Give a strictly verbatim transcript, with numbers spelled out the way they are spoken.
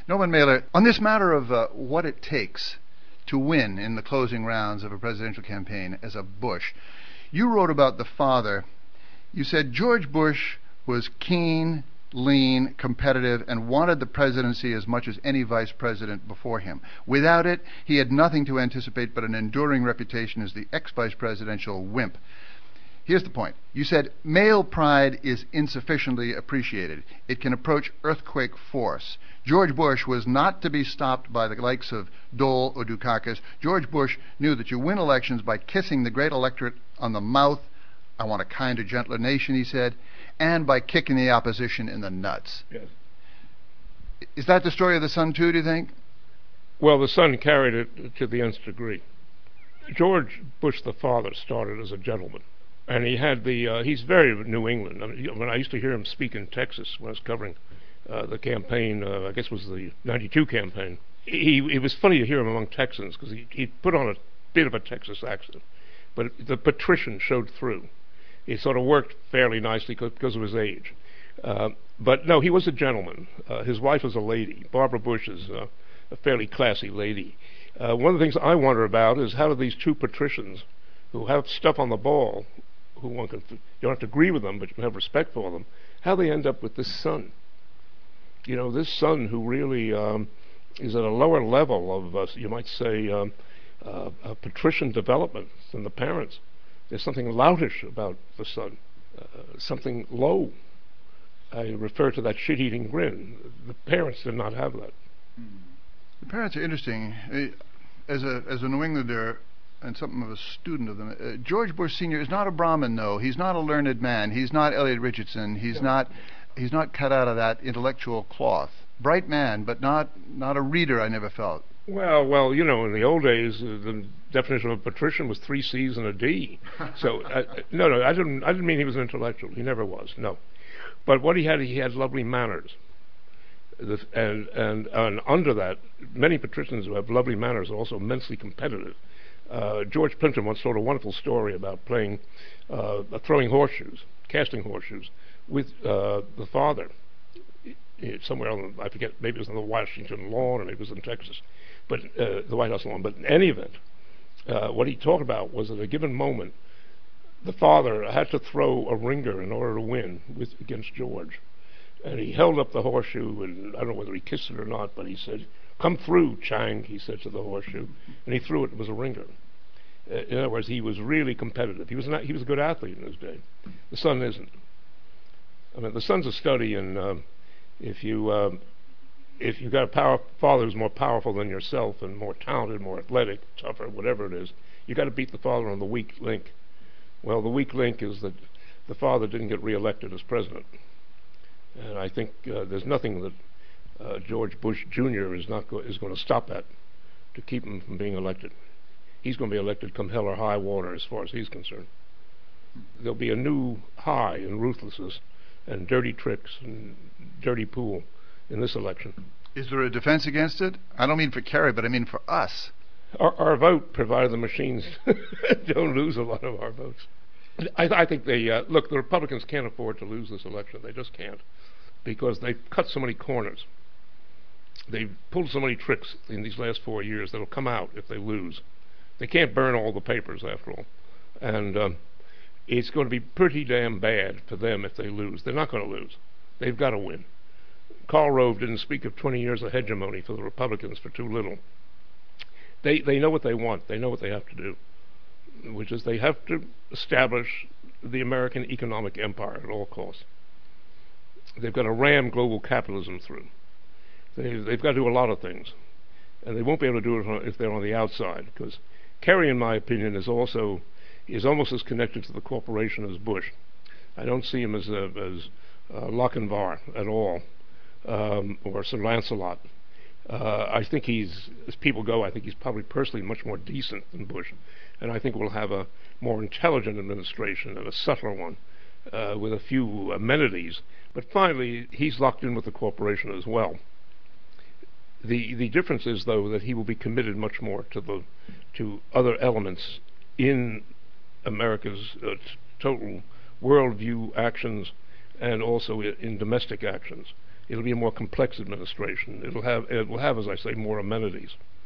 Norman Mailer, on this matter of uh, what it takes to win in the closing rounds of a presidential campaign as a Bush, you wrote about the father. You said George Bush was keen, lean, competitive, and wanted the presidency as much as any vice president before him. Without it, he had nothing to anticipate but an enduring reputation as the ex-vice presidential wimp. Here's the point. You said male pride is insufficiently appreciated. It can approach earthquake force. George Bush was not to be stopped by the likes of Dole or Dukakis. George Bush knew that you win elections by kissing the great electorate on the mouth. I want a kinder, gentler nation, he said, and by kicking the opposition in the nuts. Yes. Is that the story of the son, too, do you think? Well, the son carried it to the nth degree. George Bush the father started as a gentleman. And he had the, uh, he's very New England. I mean, when I used to hear him speak in Texas when I was covering uh, the campaign, uh, I guess it was the ninety-two campaign, he, it was funny to hear him among Texans because he, he put on a bit of a Texas accent. But the patrician showed through. It sort of worked fairly nicely because of his age. Uh, but no, he was a gentleman. Uh, his wife was a lady. Barbara Bush is uh, a fairly classy lady. Uh, one of the things I wonder about is how do these two patricians who have stuff on the ball, who one can, you don't have to agree with them, but you can have respect for them, how they end up with this son. You know, this son who really um, is at a lower level of, uh, you might say, um, uh, a patrician development than the parents. There's something loutish about the son, uh, something low. I refer to that shit-eating grin. The parents did not have that. The parents are interesting. As a as a New Englander and something of a student of them, uh, George Bush Senior is not a Brahmin, though. He's not a learned man. He's not Elliot Richardson. He's yeah. not he's not cut out of that intellectual cloth. Bright man, but not not a reader. I never felt. Well, well, you know, in the old days, uh, the definition of a patrician was three C's and a D. So, uh, no, no, I didn't. I didn't mean he was an intellectual. He never was. No, but what he had, he had lovely manners, the, and and and under that, many patricians who have lovely manners are also immensely competitive. Uh, George Plimpton once told a wonderful story about playing, uh, throwing horseshoes, casting horseshoes, with uh, the father. It, somewhere on, I forget, maybe it was on the Washington lawn, or maybe it was in Texas, but uh, the White House lawn. But in any event, uh, what he talked about was at a given moment, the father had to throw a ringer in order to win with against George, and he held up the horseshoe, and I don't know whether he kissed it or not, but he said, "Come through, Chang," he said to the horseshoe, and he threw it. It was a ringer. Uh, in other words, he was really competitive. He was not. He was a good athlete in his day. The son isn't. I mean, the son's a study in. Uh, If you uh, if you got a power, father who's more powerful than yourself and more talented, more athletic, tougher, whatever it is, you got to beat the father on the weak link. Well, the weak link is that the father didn't get reelected as president, and I think uh, there's nothing that uh, George Bush Junior is not go- is going to stop that to keep him from being elected. He's going to be elected come hell or high water, as far as he's concerned. There'll be a new high in ruthlessness and dirty tricks and dirty pool in this election. Is there a defense against it? I don't mean for Kerry, but I mean for us. Our, our vote, provided the machines don't lose a lot of our votes. I, I think they, uh, look, the Republicans can't afford to lose this election. They just can't, because they've cut so many corners. They've pulled so many tricks in these last four years that'll come out if they lose. They can't burn all the papers, after all. And um, it's going to be pretty damn bad for them if they lose. They're not going to lose. They've got to win. Karl Rove didn't speak of twenty years of hegemony for the Republicans for too little. They they know what they want. They know what they have to do, which is they have to establish the American economic empire at all costs. They've got to ram global capitalism through. They, they've got to do a lot of things, and they won't be able to do it if they're on the outside, because Kerry, in my opinion, is also is almost as connected to the corporation as Bush. I don't see him as a, as uh, Lochinvar at all, um, or Sir Lancelot. Uh, I think he's, as people go, I think he's probably personally much more decent than Bush, and I think we'll have a more intelligent administration and a subtler one, uh, with a few amenities. But finally, he's locked in with the corporation as well. The the difference is, though, that he will be committed much more to the to other elements in America's uh, t- total worldview actions, and also I- in domestic actions. It'll be a more complex administration. It'll have, it will have, as I say, more amenities.